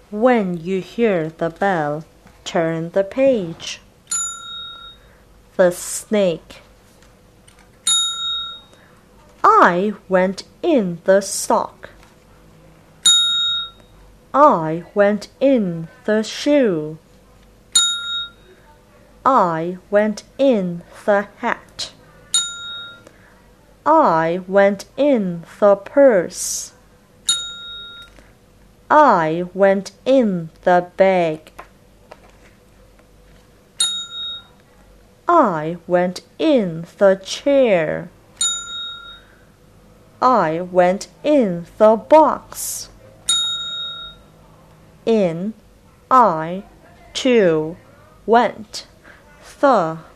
When you hear the bell, turn the page. The snake. I went in the sock. I went in the shoe. I went in the hat. I went in the purse. I went in the bag. I went in the chair. I went in the box. In, I, to, went, the.